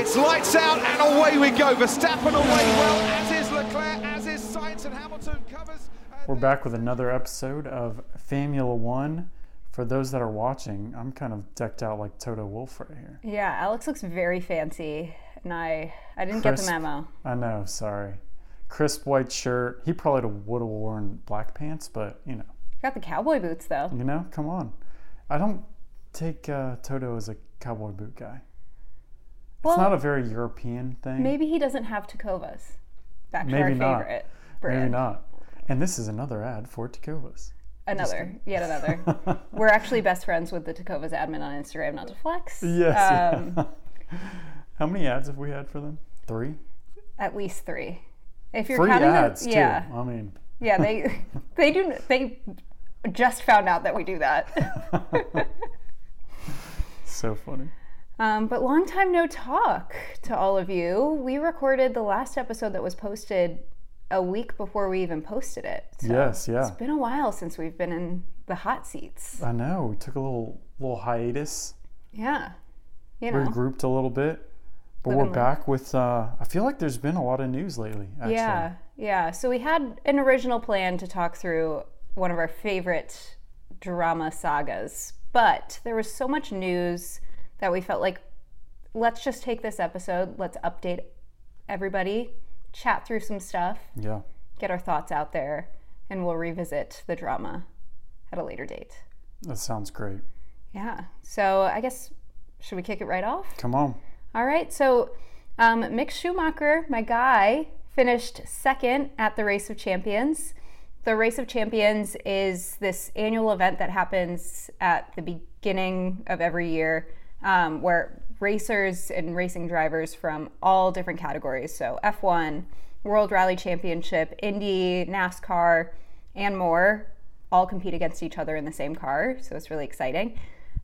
It's lights out and away we go. Verstappen away well, as is Leclerc, as is Sainz, and Hamilton covers. We're back with another episode of Formula One. For those that are watching, I'm kind of decked out like Toto Wolff right here. Yeah, Alex looks very fancy, and I didn't get the memo. I know, sorry. Crisp white shirt. He probably would have worn black pants, but, you know. Got the cowboy boots, though. You know, come on. I don't take Toto as a cowboy boot guy. It's not a very European thing. Maybe he doesn't have Tacovas. Back to our favorite brand. Maybe not. And this is another ad for Tacovas. Yet another. We're actually best friends with the Tacovas admin on Instagram, not to flex. Yes. How many ads have we had for them? 3? At least 3. If you're free counting ads, too. I mean. Yeah, they just found out that we do that. So funny. But long time no talk to all of you. We recorded the last episode that was posted a week before we even posted it. So yes, yeah. It's been a while since we've been in the hot seats. I know. We took a little hiatus. Yeah. You know. Regrouped a little bit. But we're back with, I feel like there's been a lot of news lately, actually. Yeah. So we had an original plan to talk through one of our favorite drama sagas. But there was so much news that we felt like, let's just take this episode, let's update everybody, chat through some stuff, get our thoughts out there, and we'll revisit the drama at a later date. That sounds great. Yeah. So I guess, should we kick it right off? Come on. All right. So Mick Schumacher, my guy, finished second at the Race of Champions. The Race of Champions is this annual event that happens at the beginning of every year, where racers and racing drivers from all different categories, so F1, World Rally Championship, Indy, NASCAR, and more, all compete against each other in the same car, so it's really exciting.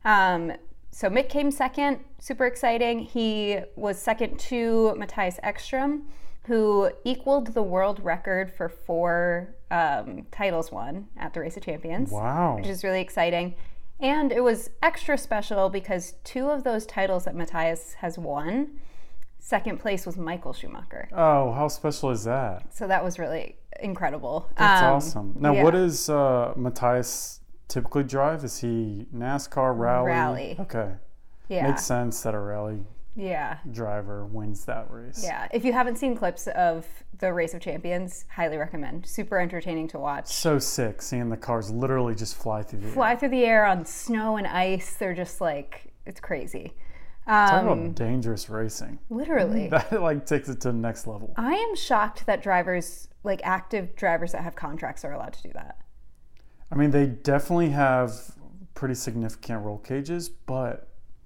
So Mick came second, super exciting. He was second to Matthias Ekstrom, who equaled the world record for 4 titles won at the Race of Champions. Wow. Which is really exciting. And it was extra special because 2 of those titles that Matthias has won, second place was Michael Schumacher. Oh, how special is that? So that was really incredible. That's awesome. Now, what does Matthias typically drive? Is he NASCAR, rally? Okay. Yeah. Makes sense that a rally driver wins that race. Yeah. If you haven't seen clips of the Race of Champions, highly recommend. Super entertaining to watch. So sick seeing the cars literally just fly through the air. Fly through the air on snow and ice. They're just like, it's crazy. Talk about dangerous racing. Literally. That takes it to the next level. I am shocked that drivers, active drivers that have contracts, are allowed to do that. I mean, they definitely have pretty significant roll cages, but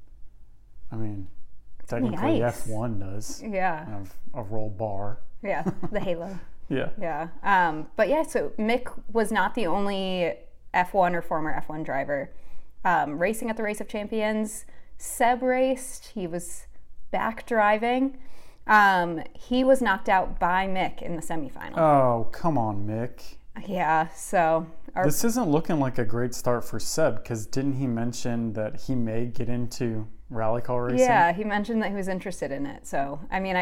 I mean, technically F1 does. Yeah. Have a roll bar. Yeah, the halo. Yeah. Yeah. But yeah, so Mick was not the only F1 or former F1 driver racing at the Race of Champions. Seb raced. He was back driving. He was knocked out by Mick in the semifinal. Oh, come on, Mick. Yeah, so... This isn't looking like a great start for Seb, because didn't he mention that he may get into rally car racing? Yeah, he mentioned that he was interested in it. So, I mean,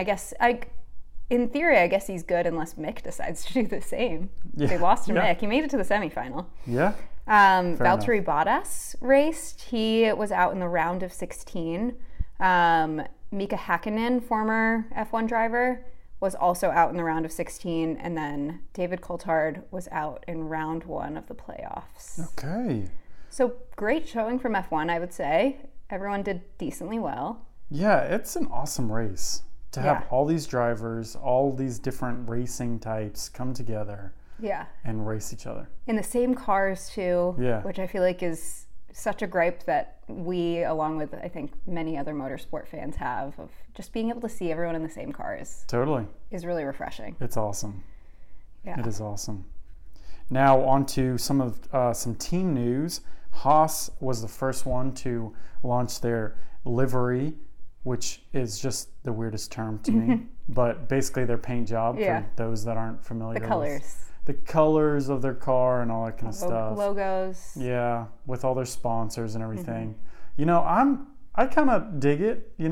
in theory, I guess he's good unless Mick decides to do the same. Yeah. They lost to Mick. He made it to the semifinal. Yeah. Valtteri Bottas raced. He was out in the round of 16. Mika Häkkinen, former F1 driver, was also out in the round of 16, and then David Coulthard was out in round 1 of the playoffs. Okay. So great showing from F1, I would say. Everyone did decently well. Yeah, it's an awesome race to have all these drivers, all these different racing types come together and race each other. In the same cars, too, which I feel like is such a gripe that we, along with, I think, many other motorsport fans have, of just being able to see everyone in the same cars. Totally. Is really refreshing. It's awesome. Yeah. It is awesome. Now on to some team news. Haas was the first one to launch their livery, which is just the weirdest term to me, but basically their paint job for those that aren't familiar with the colors of their car and all that kind of stuff. Logos. Yeah, with all their sponsors and everything. You know, I kind of dig it, you know.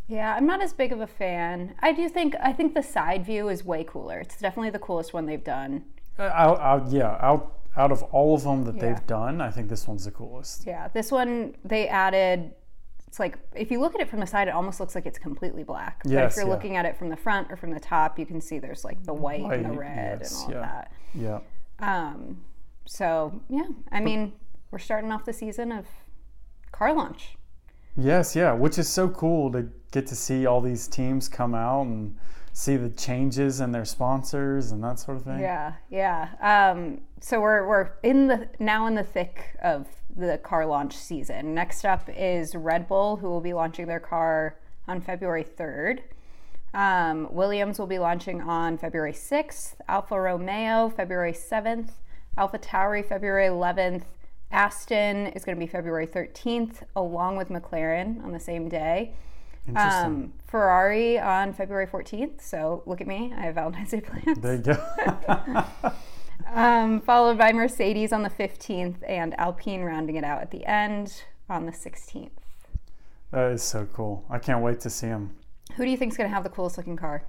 Yeah, I'm not as big of a fan. I think the side view is way cooler. It's definitely the coolest one they've done. Out of all of them that Yeah. they've done, I think this one's the coolest. Yeah, this one they added. It's like if you look at it from the side, it almost looks like it's completely black. But Yes, if you're yeah. looking at it from the front or from the top, you can see there's like the white and the red yes, and all of that. Yeah. So yeah, I mean, we're starting off the season of car launch. Yes, yeah, which is so cool to get to see all these teams come out and see the changes in their sponsors and that sort of thing. Yeah. So we're in the thick of the car launch season. Next up is Red Bull, who will be launching their car on February 3rd. Williams will be launching on February 6th. Alfa Romeo, February 7th. AlphaTauri, February 11th. Aston is going to be February 13th, along with McLaren on the same day. Interesting. Ferrari on February 14th. So look at me, I have Valentine's Day plans. There you go. Followed by Mercedes on the 15th and Alpine rounding it out at the end on the 16th. That is so cool. I can't wait to see them. Who do you think is going to have the coolest looking car?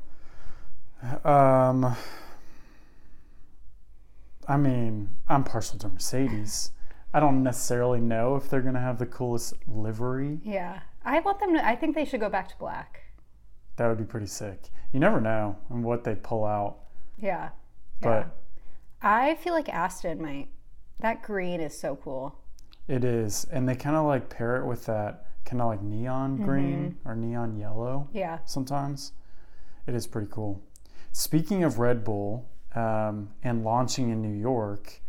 I mean, I'm partial to Mercedes. I don't necessarily know if they're going to have the coolest livery. Yeah. I think they should go back to black. That would be pretty sick. You never know on what they pull out. Yeah. But I feel like Aston might. That green is so cool. it is. And they kind of like pair it with that kind of like neon green or neon yellow. Yeah. Sometimes. It is pretty cool. Speaking of Red Bull and launching in New York,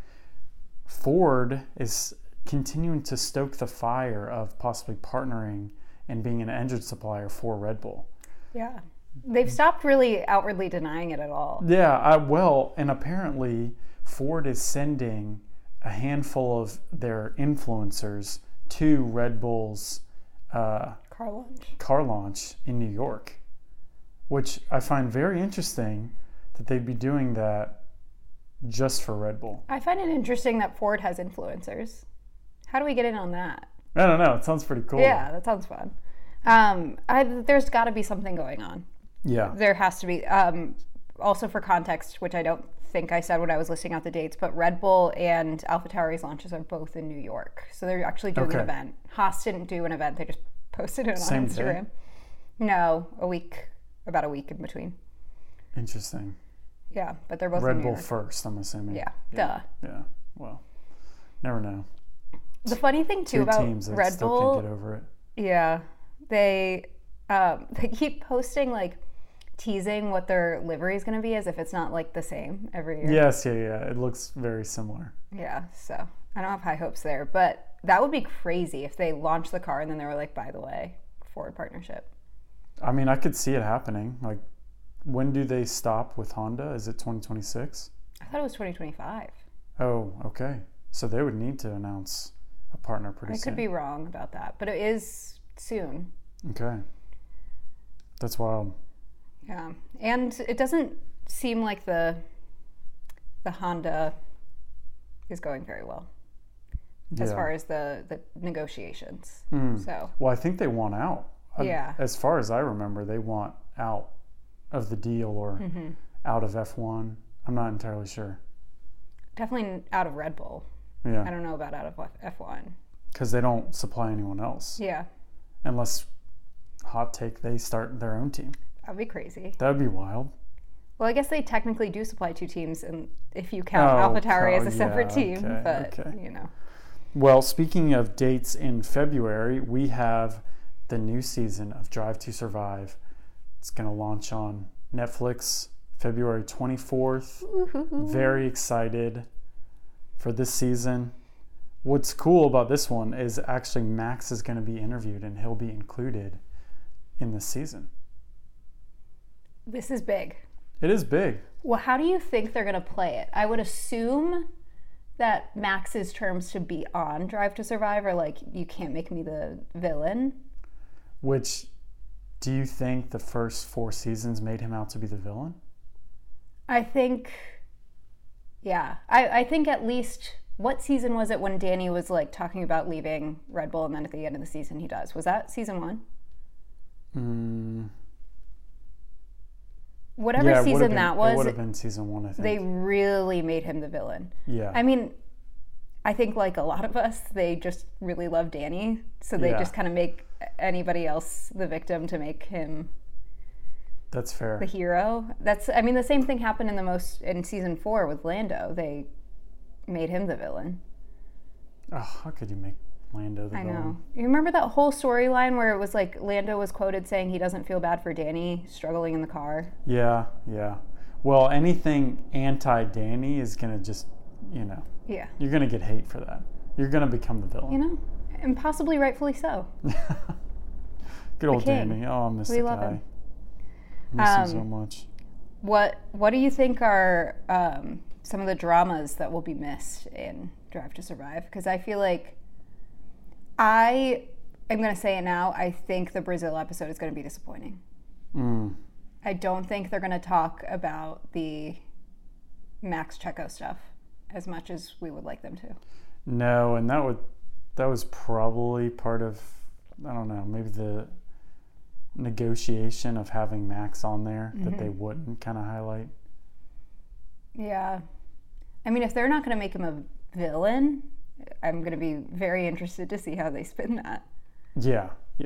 Ford is continuing to stoke the fire of possibly partnering and being an engine supplier for Red Bull. Yeah. They've stopped really outwardly denying it at all. Yeah, and apparently Ford is sending a handful of their influencers to Red Bull's car launch in New York, which I find very interesting that they'd be doing that just for Red Bull. I find it interesting that Ford has influencers. How do we get in on that? I don't know. It sounds pretty cool. Yeah, that sounds fun. There's got to be something going on. Yeah. There has to be. Also for context, which I don't think I said when I was listing out the dates, but Red Bull and AlphaTauri's launches are both in New York. So they're actually doing an event. Haas didn't do an event. They just posted it on Instagram. Day? No, about a week in between. Interesting. Yeah, but they're both Red in New Bull York. first, I'm assuming. Yeah, duh. Yeah, well, never know. The funny thing too Two about teams that Red still Bull, can't get over it. yeah, they keep posting like teasing what their livery is going to be as if it's not like the same every year. Yes, yeah. It looks very similar. Yeah, so I don't have high hopes there, but that would be crazy if they launched the car and then they were like, by the way, Ford partnership. I mean, I could see it happening. Like, when do they stop with Honda? Is it 2026? I thought it was 2025. Oh, okay. So they would need to announce a partner pretty soon. I could be wrong about that, but it is soon. Okay. That's wild. Yeah, and it doesn't seem like the Honda is going very well as far as the negotiations. So Well, I think they want out. Yeah. As far as I remember, they want out of the deal or out of F1. I'm not entirely sure. definitely out of Red Bull. Yeah. I don't know about out of F1. Because they don't supply anyone else. Yeah, Unless, hot take, they start their own team. that'd be crazy. That would be wild. Well, I guess they technically do supply two teams, and if you count AlphaTauri as a separate team, but you know. Well, speaking of dates in February, we have the new season of Drive to Survive. It's going to launch on Netflix February 24th. Woo-hoo-hoo. Very excited for this season. What's cool about this one is actually Max is going to be interviewed and he'll be included in this season. This is big. It is big. Well, how do you think they're going to play it? I would assume that Max's terms to be on Drive to Survive are like, you can't make me the villain. Which, do you think the first 4 seasons made him out to be the villain? I think, yeah. I think at least, what season was it when Danny was like talking about leaving Red Bull and then at the end of the season he does? Was that season 1? Whatever Yeah, it would've season been- that It was, would have been season 1, I think. they really made him the villain. Yeah. I mean, I think like a lot of us, they just really love Danny, so they Yeah. just kind of make anybody else the victim to make him That's fair. the hero. I mean, the same thing happened in season 4 with Lando. They made him the villain. Oh, how could you make Lando the I villain? know. You remember that whole storyline where it was like Lando was quoted saying he doesn't feel bad for Danny struggling in the car? Yeah, yeah. Well, anything anti-Danny is going to just, Yeah. you're going to get hate for that. You're going to become the villain. And possibly rightfully so. Good old king. Danny. Oh, I miss We the love guy. him. Miss him so much. What do you think are some of the dramas that will be missed in Drive to Survive? Because I feel like I'm going to say it now. I think the Brazil episode is going to be disappointing. I don't think they're going to talk about the Max Checo stuff as much as we would like them to. No, and that was probably part of, I don't know, maybe the negotiation of having Max on there that they wouldn't kind of highlight. Yeah. I mean, if they're not going to make him a villain, I'm going to be very interested to see how they spin that. Yeah.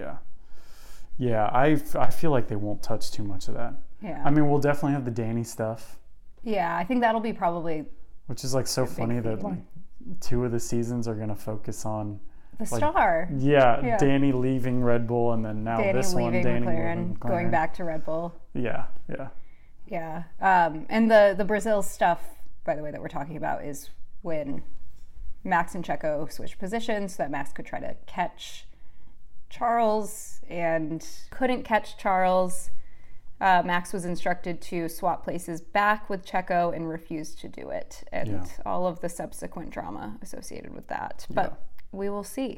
I feel like they won't touch too much of that. Yeah. I mean, we'll definitely have the Danny stuff, Yeah, I think that'll be probably which is like so funny that like 2 of the seasons are going to focus on the star. Yeah, Danny leaving Red Bull, and then now Danny this one, leaving Danny McLaren, leaving McLaren. going back to Red Bull. Yeah. Yeah. And the Brazil stuff, by the way, that we're talking about is when Max and Checo switched positions so that Max could try to catch Charles and couldn't catch Charles. Max was instructed to swap places back with Checo and refused to do it. And all of the subsequent drama associated with that. But we will see.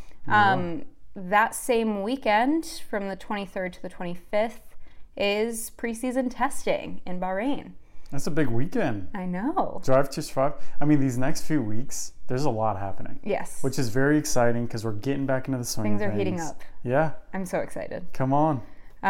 That same weekend, from the 23rd to the 25th, is preseason testing in Bahrain. That's a big weekend. I know. Drive to Survive. I mean, these next few weeks, there's a lot happening. Yes. Which is very exciting because we're getting back into the swing of Things are heating up. Yeah. I'm so excited. Come on.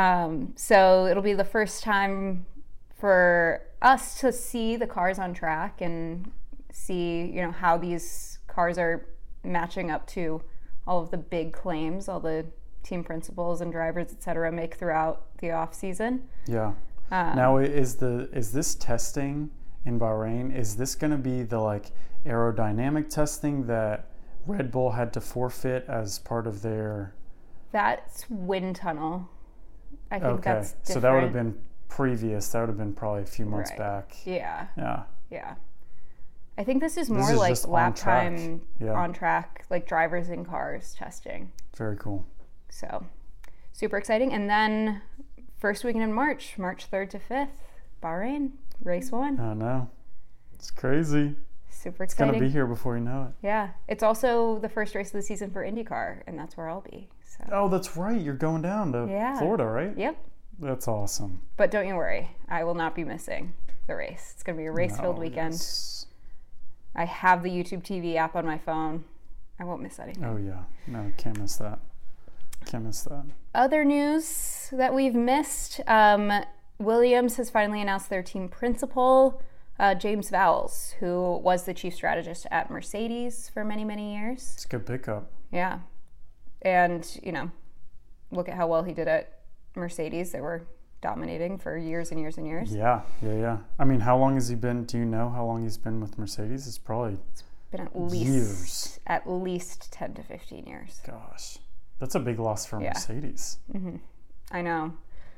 So it'll be the first time for us to see the cars on track and see, how these cars are matching up to all of the big claims, all the team principals and drivers, et cetera, make throughout the off season. Yeah. Now, is this testing in Bahrain? Is this going to be the like aerodynamic testing that Red Bull had to forfeit as part of their? That's wind tunnel. I think that's different. So that would have been previous. That would have been probably a few months back. Yeah. Yeah. I think this is more is like just on lap track. time, Yeah. on track, like drivers in cars testing. Very cool. So super exciting. And then first weekend in March 3rd to 5th, Bahrain, race 1. I know. It's crazy. Super It's exciting. going to be here before you know it. Yeah. It's also the first race of the season for IndyCar, and that's where I'll be. So. Oh, that's right. You're going down to Florida, right? Yep. That's awesome. But don't you worry. I will not be missing the race. It's going to be a race-filled weekend. Yes. I have the YouTube TV app on my phone. I won't miss anything. Oh, yeah. No, can't miss that. Can't miss that. Other news that we've missed, Williams has finally announced their team principal, James Vowles, who was the chief strategist at Mercedes for many, many years. It's a good pickup. Yeah. And, look at how well he did at Mercedes. They were dominating for years and years and years. Yeah. I mean, how long has he been? Do you know how long he's been with Mercedes? It's probably Been years. At least 10 to 15 years. Gosh, that's a big loss for Yeah. Mercedes. I know.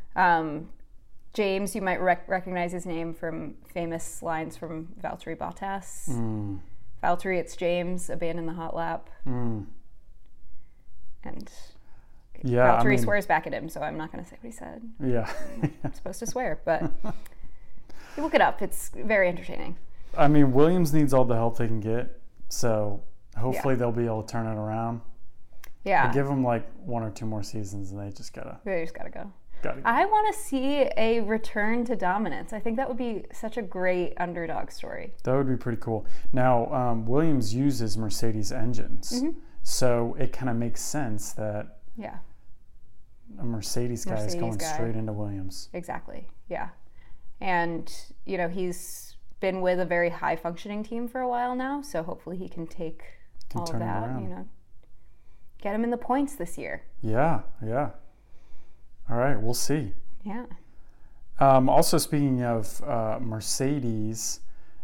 James, you might recognize his name from famous lines from Valtteri Bottas. Valtteri, it's James, abandon the hot lap. And Valtteri swears back at him, so I'm not going to say what he said. Yeah. I'm supposed to swear, but you look it up. It's very entertaining. I mean, Williams needs all the help they can get, so hopefully they'll be able to turn it around. Yeah. Give them like 1 or 2 more seasons, and they just gotta go. go. I want to see a return to dominance. I think that would be such a great underdog story. That would be pretty cool. Now, Williams uses Mercedes engines, so it kind of makes sense that a Mercedes guy is going straight into Williams. Exactly. Yeah. And, you know, he's been with a very high functioning team for a while now, so hopefully he can take all of that, you know, get him in the points this year. Yeah, yeah. All right, we'll see. Yeah. Also, speaking of Mercedes,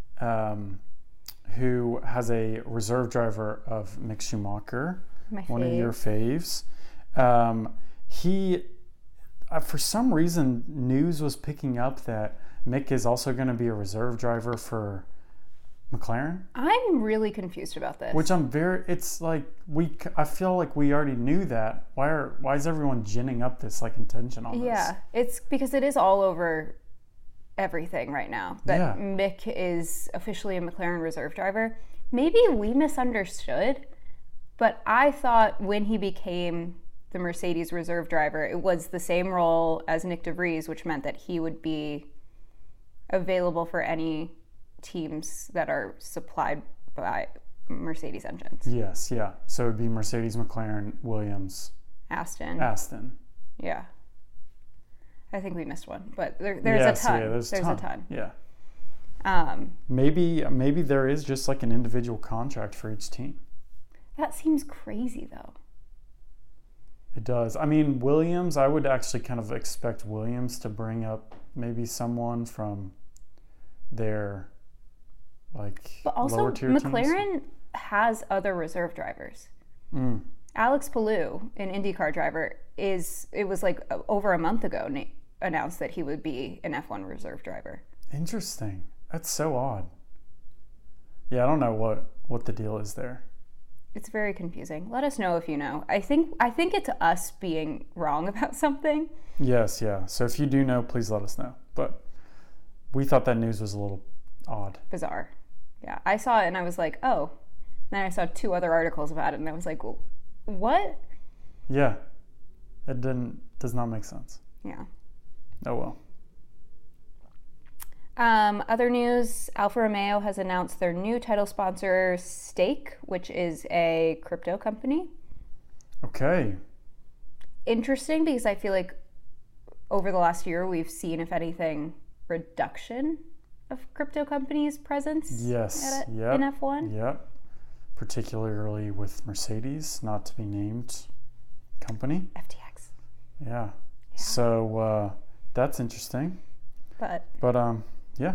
who has a reserve driver of Mick Schumacher, one of your faves. He, for some reason, news was picking up that Mick is also going to be a reserve driver for McLaren. I'm really confused about this. Which it's like, I feel like we already knew that. Why is everyone ginning up this like intention on this? Yeah, it's because it is all over everything right now that Mick is officially a McLaren reserve driver. Maybe we misunderstood, but I thought when he became the Mercedes reserve driver, it was the same role as Nick de Vries, which meant that he would be available for any teams that are supplied by Mercedes engines. Yes, yeah. So it would be Mercedes, McLaren, Williams, Aston. Yeah. I think we missed one, but there's a ton. Yeah, there's a ton. Yeah. Maybe there is just like an individual contract for each team. That seems crazy, though. It does. I mean, Williams, I would actually kind of expect Williams to bring up maybe someone from their but also lower tier McLaren teams. Has other reserve drivers. Alex Palou, an IndyCar driver, it was like over a month ago announced that he would be an F1 reserve driver. Interesting. That's so odd. Yeah, I don't know what the deal is there. It's very confusing. Let us know if you know. I think it's us being wrong about something. Yes, yeah. So if you do know, please let us know. But we thought that news was a little odd. Bizarre. Yeah. I saw it and I was like, oh. Then I saw 2 other articles about it and I was like, well, what? Yeah. It does not make sense. Yeah. Oh well. Other news, Alfa Romeo has announced their new title sponsor, Stake, which is a crypto company. Okay. Interesting, because I feel like over the last year we've seen, if anything, reduction of crypto companies' presence in F1. Yep. Particularly with Mercedes, not to be named company. FTX. Yeah. So that's interesting. But yeah.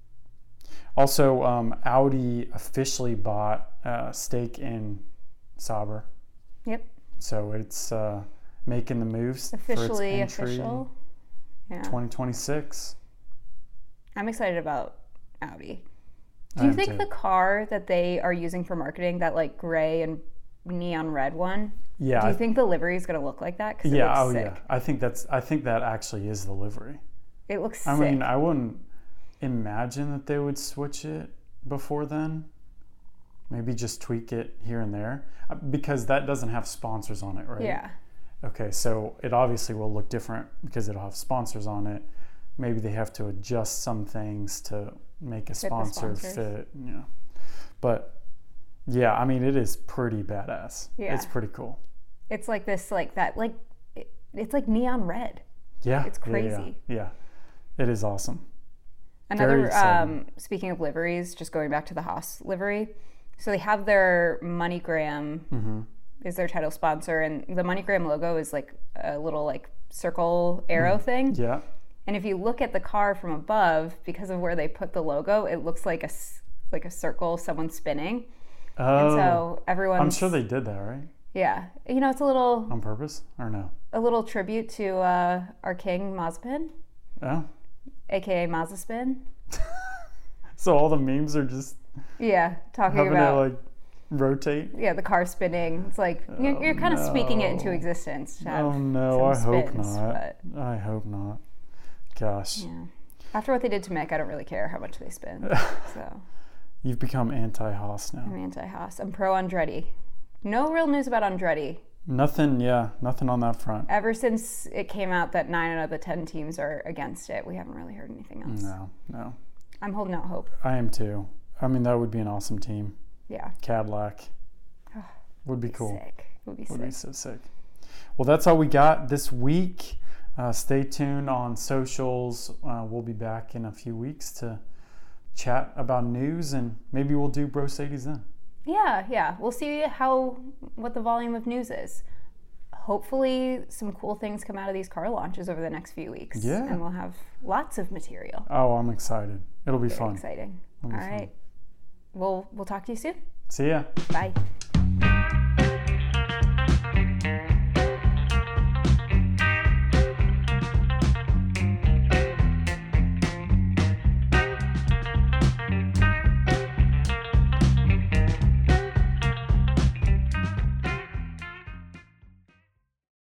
Also, Audi officially bought stake in Sauber. Yep. So it's making the moves officially for its entry official. Yeah. 2026. I'm excited about Audi. Do you think the car that they are using for marketing, that like gray and neon red one? Yeah. Do you think the livery is going to look like that? Yeah. Oh, sick. Yeah. I think that actually is the livery. It looks sick. I mean, I wouldn't imagine that they would switch it before then. Maybe just tweak it here and there, because that doesn't have sponsors on it, right? Yeah. Okay, so it obviously will look different because it'll have sponsors on it. Maybe they have to adjust some things to make a sponsor fit, you know. But yeah, I mean, it is pretty badass. Yeah. It's pretty cool. It's like this, like that, like it's like neon red. Yeah. It's crazy. Yeah. It is awesome. Another, speaking of liveries, just going back to the Haas livery. So they have their MoneyGram is their title sponsor, and the MoneyGram logo is like a little like circle arrow thing. Yeah. And if you look at the car from above, because of where they put the logo, it looks like a circle, someone spinning. Oh. And so everyone's... I'm sure they did that, right? Yeah. You know, it's a little... On purpose or no? A little tribute to our king, Mazepin. Oh. AKA Mazaspin. So all the memes are just... Yeah, talking having about... to, like, rotate? Yeah, the car spinning. It's like, you're kind of speaking it into existence. Oh, no, I hope not. But... I hope not. Gosh. Yeah. After what they did to Mick, I don't really care how much they spin. So you've become anti-Haas now. I'm anti-Haas. I'm pro Andretti. No real news about Andretti. Nothing on that front. Ever since it came out that 9 out of the 10 teams are against it, we haven't really heard anything else. No. I'm holding out hope. I am too. I mean, that would be an awesome team. Yeah. Cadillac. Would be cool. Sick. Would be so sick. Well, that's all we got this week. Stay tuned on socials. We'll be back in a few weeks to chat about news, and maybe we'll do Brosades then. Yeah. We'll see what the volume of news is. Hopefully some cool things come out of these car launches over the next few weeks. Yeah. And we'll have lots of material. Oh, I'm excited. It'll be fun. Exciting. It'll be All right. fun. We'll talk to you soon. See ya. Bye.